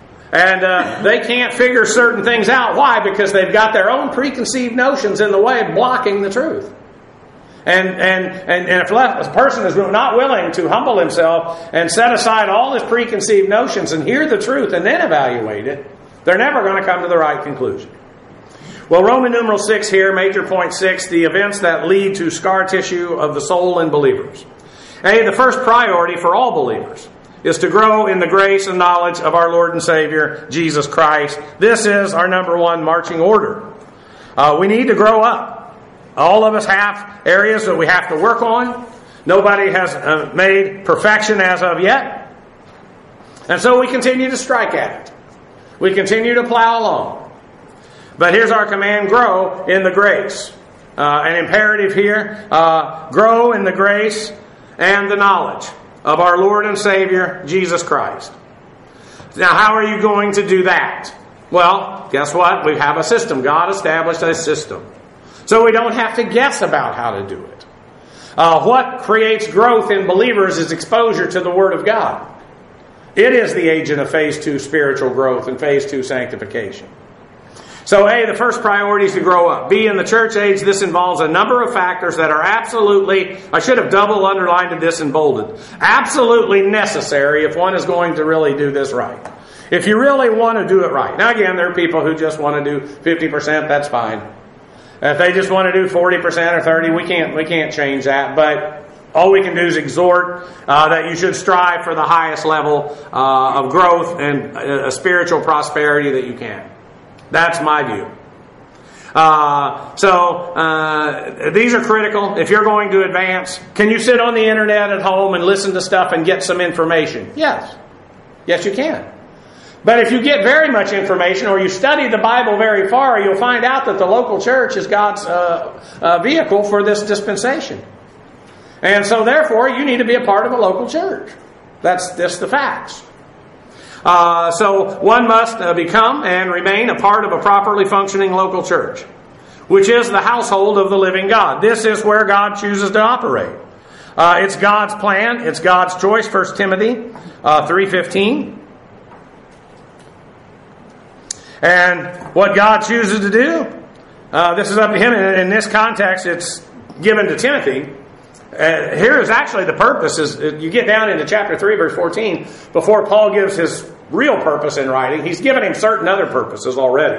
And they can't figure certain things out. Why? Because they've got their own preconceived notions in the way of blocking the truth. And if a person is not willing to humble himself and set aside all his preconceived notions and hear the truth and then evaluate it, they're never going to come to the right conclusion. Well, Roman numeral 6 here, major point 6, the events that lead to scar tissue of the soul in believers. The first priority for all believers is to grow in the grace and knowledge of our Lord and Savior, Jesus Christ. This is our number one marching order. We need to grow up. All of us have areas that we have to work on. Nobody has made perfection as of yet. And so we continue to strike at it. We continue to plow along. But here's our command, grow in the grace. An imperative here, grow in the grace and the knowledge of our Lord and Savior, Jesus Christ. Now, how are you going to do that? Well, guess what? We have a system. God established a system. So we don't have to guess about how to do it. What creates growth in believers is exposure to the Word of God. It is the agent of phase 2 spiritual growth and phase 2 sanctification. So A, the first priority is to grow up. B, in the church age, this involves a number of factors that are absolutely, I should have double underlined this and bolded, absolutely necessary if one is going to really do this right. If you really want to do it right. Now again, there are people who just want to do 50%, that's fine. If they just want to do 40% or 30%, we can't change that. But all we can do is exhort that you should strive for the highest level of growth and a spiritual prosperity that you can. That's my view. So these are critical. If you're going to advance, can you sit on the internet at home and listen to stuff and get some information? Yes. Yes, you can. But if you get very much information or you study the Bible very far, you'll find out that the local church is God's vehicle for this dispensation. And so therefore, you need to be a part of a local church. That's just the facts. So one must become and remain a part of a properly functioning local church, which is the household of the living God. This is where God chooses to operate. It's God's plan. It's God's choice. 1 Timothy 3:15. And what God chooses to do, this is up to Him. In this context, it's given to Timothy. Here is actually the purpose. Is you get down into chapter 3, verse 14, before Paul gives his real purpose in writing, he's given him certain other purposes already.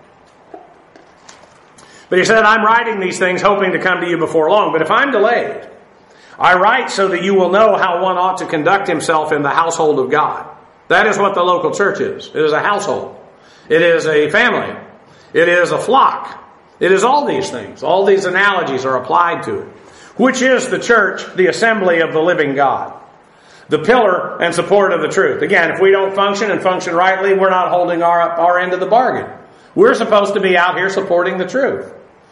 But he said, I'm writing these things hoping to come to you before long. But if I'm delayed, I write so that you will know how one ought to conduct himself in the household of God. That is what the local church is. It is a household. It is a family. It is a flock. It is all these things. All these analogies are applied to it. Which is the church, the assembly of the living God. The pillar and support of the truth. Again, if we don't function and function rightly, we're not holding our end of the bargain. We're supposed to be out here supporting the truth.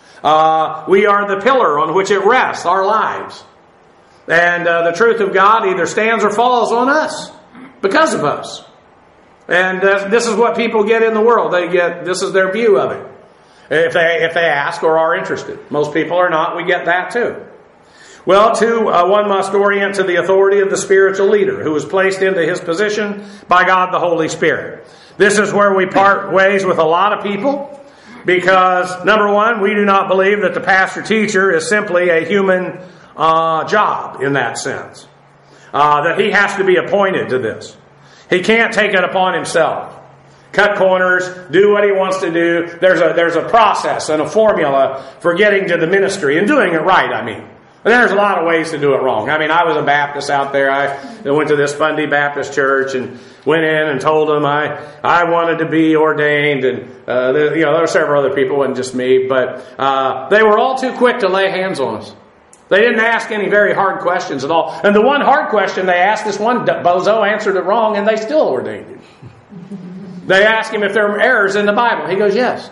We are the pillar on which it rests, our lives. And the truth of God either stands or falls on us because of us. And this is what people get in the world. This is their view of it. If they ask or are interested. Most people are not. We get that too. Well, one must orient to the authority of the spiritual leader who is placed into his position by God the Holy Spirit. This is where we part ways with a lot of people because, number one, we do not believe that the pastor-teacher is simply a human job in that sense. That he has to be appointed to this. He can't take it upon himself. Cut corners, do what he wants to do. There's a process and a formula for getting to the ministry and doing it right, I mean. And there's a lot of ways to do it wrong. I mean, I was a Baptist out there. I went to this Fundy Baptist church and went in and told them I wanted to be ordained. And, there were several other people, wasn't just me. But they were all too quick to lay hands on us. They didn't ask any very hard questions at all. And the one hard question they asked, this one bozo answered it wrong, and they still ordained him. They asked him if there were errors in the Bible. He goes, yes.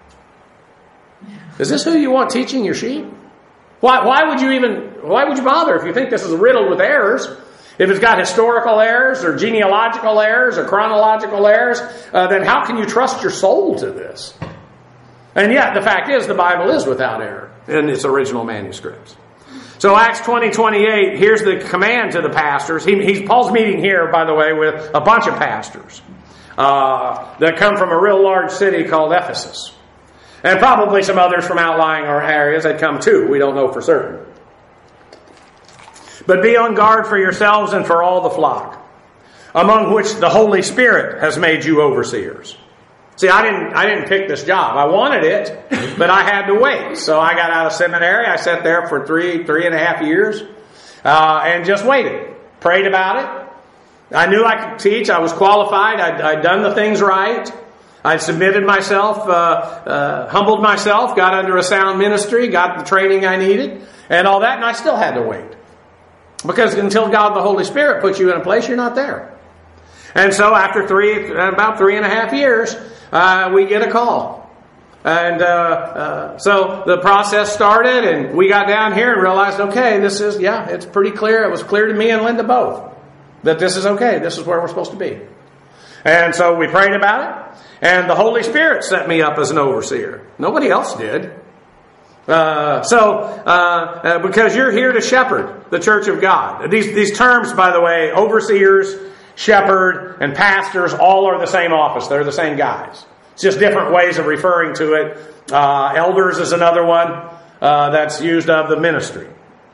Is this who you want teaching your sheep? Why would you bother if you think this is riddled with errors? If it's got historical errors or genealogical errors or chronological errors, then how can you trust your soul to this? And yet, the fact is, the Bible is without error in its original manuscripts. So Acts 20:28, here's the command to the pastors. Paul's meeting here, by the way, with a bunch of pastors that come from a real large city called Ephesus. And probably some others from outlying areas that come too. We don't know for certain. But be on guard for yourselves and for all the flock, among which the Holy Spirit has made you overseers. See, I didn't pick this job. I wanted it, but I had to wait. So I got out of seminary. I sat there for three and a half years, and just waited. Prayed about it. I knew I could teach. I was qualified. I'd done the things right. I submitted myself, humbled myself, got under a sound ministry, got the training I needed, and all that, and I still had to wait. Because until God the Holy Spirit puts you in a place, you're not there. And so after about 3.5 years, we get a call. And so the process started, and we got down here and realized, okay, it's pretty clear. It was clear to me and Linda both that this is okay. This is where we're supposed to be. And so we prayed about it. And the Holy Spirit set me up as an overseer. Nobody else did. Because you're here to shepherd the church of God. These terms, by the way, overseers, shepherd, and pastors, all are the same office. They're the same guys. It's just different ways of referring to it. Elders is another one that's used of the ministry.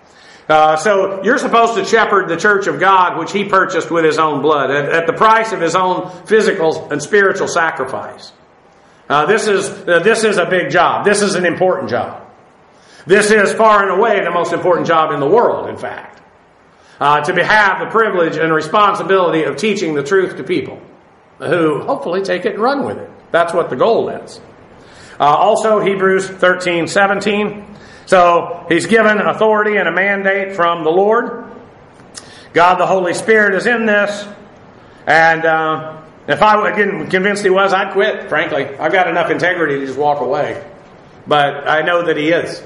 So you're supposed to shepherd the church of God, which He purchased with His own blood, at the price of His own physical and spiritual sacrifice. This is a big job. This is an important job. This is far and away the most important job in the world, in fact. To have the privilege and responsibility of teaching the truth to people who hopefully take it and run with it. That's what the goal is. Also, Hebrews 13:17. So, he's given authority and a mandate from the Lord. God the Holy Spirit is in this. And if I wasn't convinced He was, I'd quit, frankly. I've got enough integrity to just walk away. But I know that He is.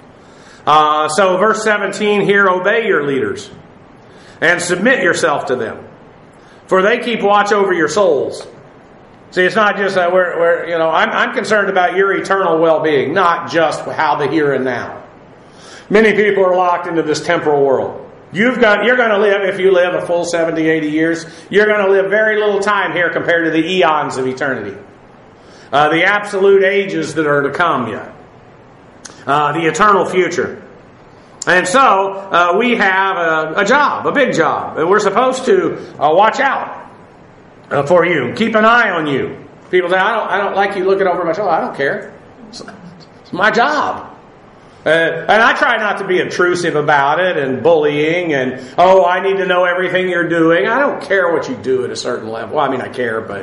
So, verse 17 here, obey your leaders and submit yourself to them, for they keep watch over your souls. See, it's not just that I'm concerned about your eternal well-being, not just how the here and now. Many people are locked into this temporal world. You're going to live, if you live a full 70, 80 years, you're going to live very little time here compared to the eons of eternity. The absolute ages that are to come yet. The eternal future. And so, we have a job, a big job, and we're supposed to watch out for you. Keep an eye on you. People say, I don't like you looking over my shoulder. I don't care. It's my job. And I try not to be intrusive about it and bullying and, I need to know everything you're doing. I don't care what you do at a certain level. Well, I mean, I care, but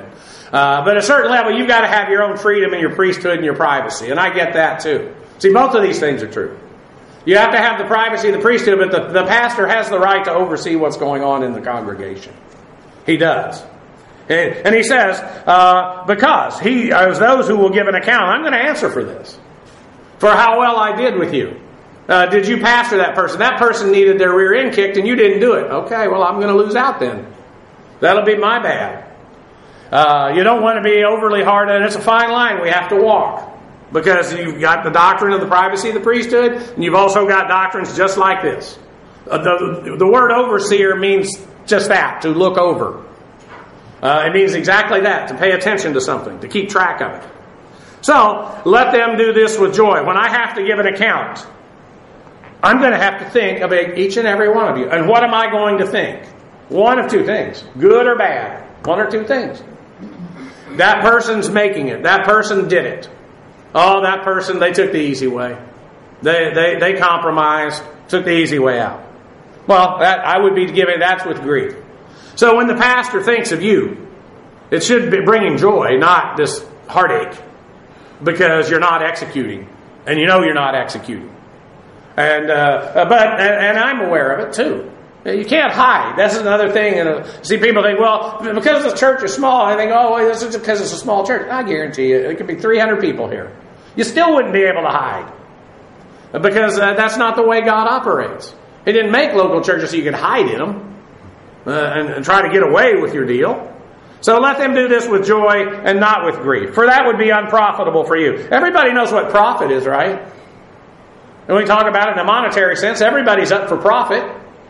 But at a certain level, you've got to have your own freedom and your priesthood and your privacy. And I get that too. See, both of these things are true. You have to have the privacy of the priesthood, but the pastor has the right to oversee what's going on in the congregation. He does. And he says, because he, as those who will give an account, I'm going to answer for this. For how well I did with you. Did you pastor that person? That person needed their rear end kicked and you didn't do it. Okay, well, I'm going to lose out then. That'll be my bad. You don't want to be overly hard, and it's a fine line we have to walk. Because you've got the doctrine of the privacy of the priesthood, and you've also got doctrines just like this. The word overseer means just that, to look over. It means exactly that, to pay attention to something, to keep track of it. So, let them do this with joy. When I have to give an account, I'm going to have to think of each and every one of you. And what am I going to think? One of two things. Good or bad. One or two things. That person's making it. That person did it. Oh, that person, they took the easy way. They compromised, took the easy way out. Well, I would be giving that's with grief. So when the pastor thinks of you, it should be bringing joy, not this heartache, because you're not executing, and you know you're not executing. And I'm aware of it too. You can't hide. That's another thing. See, people think, well, because the church is small, I think, oh, this is because it's a small church. I guarantee you, it could be 300 people here. You still wouldn't be able to hide. Because that's not the way God operates. He didn't make local churches so you could hide in them and try to get away with your deal. So let them do this with joy and not with grief. For that would be unprofitable for you. Everybody knows what profit is, right? And we talk about it in a monetary sense. Everybody's up for profit.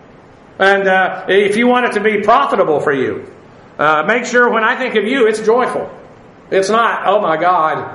And if you want it to be profitable for you, make sure when I think of you, it's joyful. It's not, oh my God,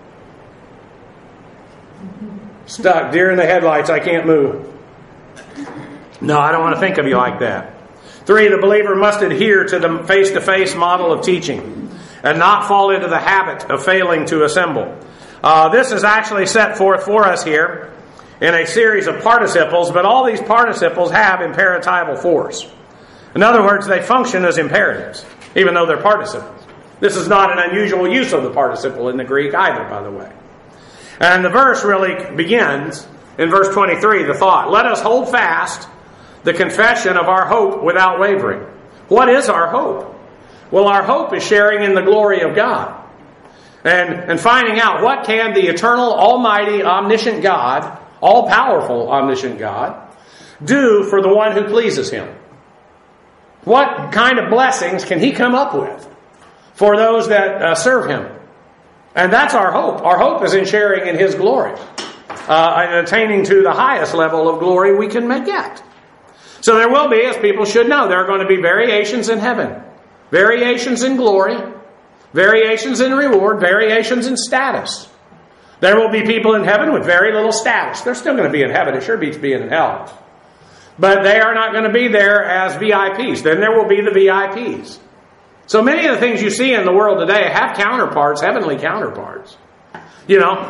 stuck, deer in the headlights, I can't move. No, I don't want to think of you like that. 3, the believer must adhere to the face-to-face model of teaching and not fall into the habit of failing to assemble. This is actually set forth for us here in a series of participles, but all these participles have imperatival force. In other words, they function as imperatives, even though they're participles. This is not an unusual use of the participle in the Greek either, by the way. And the verse really begins in verse 23, the thought, let us hold fast the confession of our hope without wavering. What is our hope? Well, our hope is sharing in the glory of God. And finding out what can the eternal, almighty, omniscient God, all-powerful, omniscient God, do for the one who pleases Him. What kind of blessings can He come up with for those that serve Him? And that's our hope. Our hope is in sharing in His glory. And attaining to the highest level of glory we can get. So there will be, as people should know, there are going to be variations in heaven. Variations in glory. Variations in reward. Variations in status. There will be people in heaven with very little status. They're still going to be in heaven. It sure beats being in hell. But they are not going to be there as VIPs. Then there will be the VIPs. So many of the things you see in the world today have counterparts, heavenly counterparts. You know,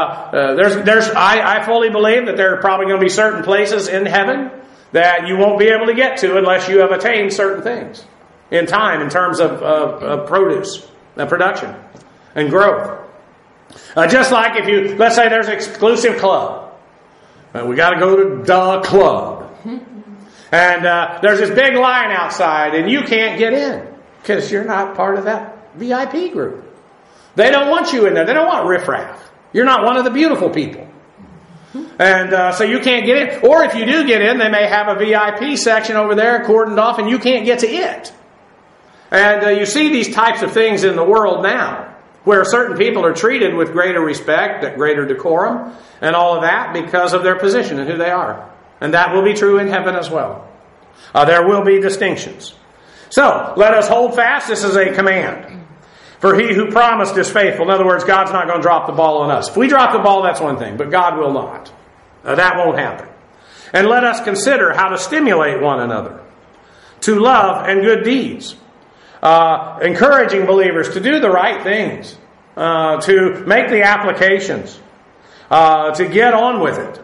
I fully believe that there are probably going to be certain places in heaven that you won't be able to get to unless you have attained certain things in time, in terms of produce, production, and growth. Just like if you, let's say there's an exclusive club. We got to go to the club. And there's this big line outside and you can't get in because you're not part of that VIP group. They don't want you in there. They don't want riffraff. You're not one of the beautiful people. And so you can't get in. Or if you do get in, they may have a VIP section over there cordoned off and you can't get to it. And you see these types of things in the world now, where certain people are treated with greater respect, greater decorum, and all of that because of their position and who they are. And that will be true in heaven as well. There will be distinctions. So, let us hold fast. This is a command. For he who promised is faithful. In other words, God's not going to drop the ball on us. If we drop the ball, that's one thing, but God will not. That won't happen. And let us consider how to stimulate one another to love and good deeds. Encouraging believers to do the right things, to make the applications, to get on with it.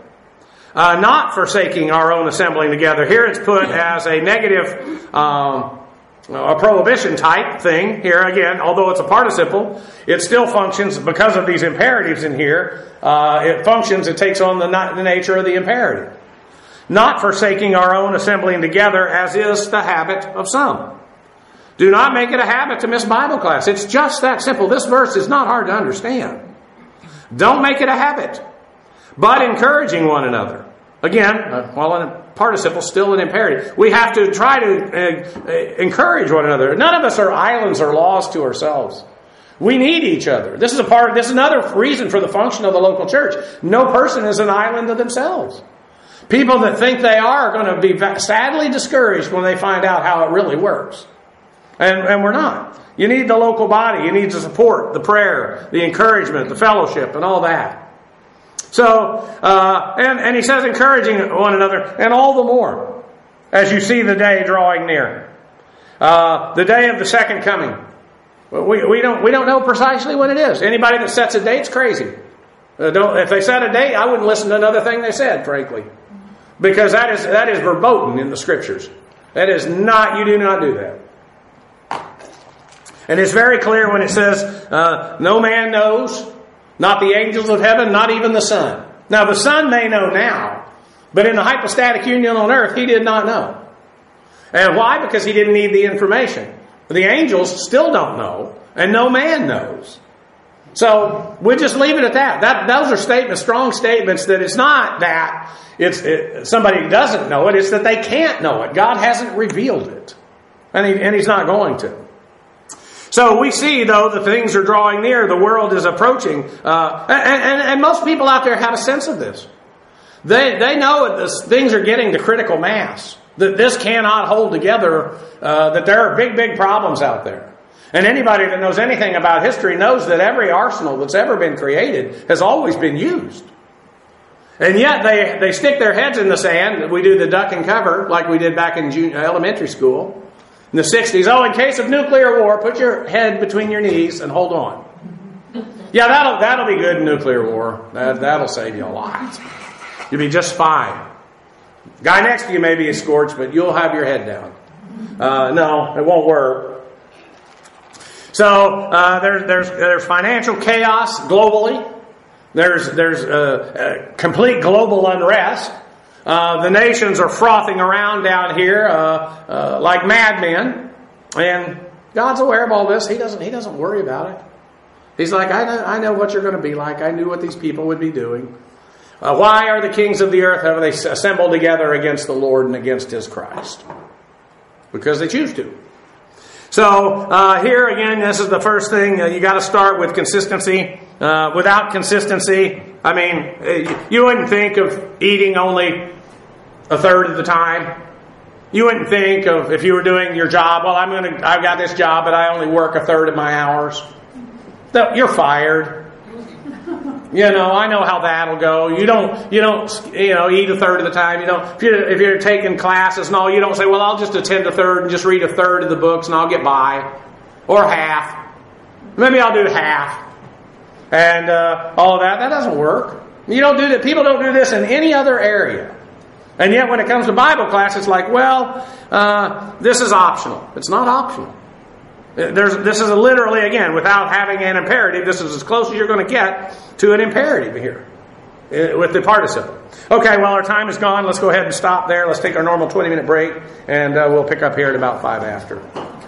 Not forsaking our own assembling together. Here it's put as a negative a prohibition type thing here. Again, although it's a participle, it still functions because of these imperatives in here. It takes on the nature of the imperative. Not forsaking our own assembling together, as is the habit of some. Do not make it a habit to miss Bible class. It's just that simple. This verse is not hard to understand. Don't make it a habit, but encouraging one another. Again, while in a participle, still an imperative. We have to try to encourage one another. None of us are islands or laws to ourselves. We need each other. This is another reason for the function of the local church. No person is an island to themselves. People that think they are going to be sadly discouraged when they find out how it really works. And we're not. You need the local body. You need the support, the prayer, the encouragement, the fellowship, and all that. So, and he says encouraging one another, and all the more as you see the day drawing near. The day of the second coming. We don't know precisely when it is. Anybody that sets a date's crazy. If they set a date, I wouldn't listen to another thing they said, frankly. Because that is verboten in the Scriptures. That is not, you do not do that. And it's very clear when it says, no man knows, not the angels of heaven, not even the Son. Now the Son may know now, but in the hypostatic union on earth, he did not know. And why? Because he didn't need the information. The angels still don't know, and no man knows. So we'll just leave it at that. Those are statements, strong statements, that it's not that somebody doesn't know it, it's that they can't know it. God hasn't revealed it. And He's not going to. So we see, though, the things are drawing near. The world is approaching. And most people out there have a sense of this. They know that things are getting to critical mass. That this cannot hold together. That there are big, big problems out there. And anybody that knows anything about history knows that every arsenal that's ever been created has always been used. And yet they stick their heads in the sand. We do the duck and cover like we did back in elementary school. In the 60s, in case of nuclear war, put your head between your knees and hold on. Yeah, that'll be good in nuclear war. That'll save you a lot. You'll be just fine. Guy next to you may be scorched, but you'll have your head down. No, it won't work. So there's financial chaos globally. There's complete global unrest. The nations are frothing around down here like madmen, and God's aware of all this. He doesn't worry about it. He's like, I know what you're going to be like. I knew what these people would be doing. Why are the kings of the earth, have they assembled together against the Lord and against His Christ? Because they choose to. So here again, this is the first thing. You got to start with consistency. Without consistency, I mean, you wouldn't think of eating only a third of the time. You wouldn't think of, if you were doing your job, I've got this job, but I only work a third of my hours. You're fired. I know how that'll go. You don't eat a third of the time. If you're taking classes and all, you don't say, well, I'll just attend a third and just read a third of the books and I'll get by. Or half. Maybe I'll do half. And all of that. That doesn't work. You don't do that. People don't do this in any other area. And yet when it comes to Bible class, it's like, this is optional. It's not optional. This is literally, again, without having an imperative, this is as close as you're going to get to an imperative here with the participle. Okay, well, our time is gone. Let's go ahead and stop there. Let's take our normal 20-minute break, and we'll pick up here at about 5 after.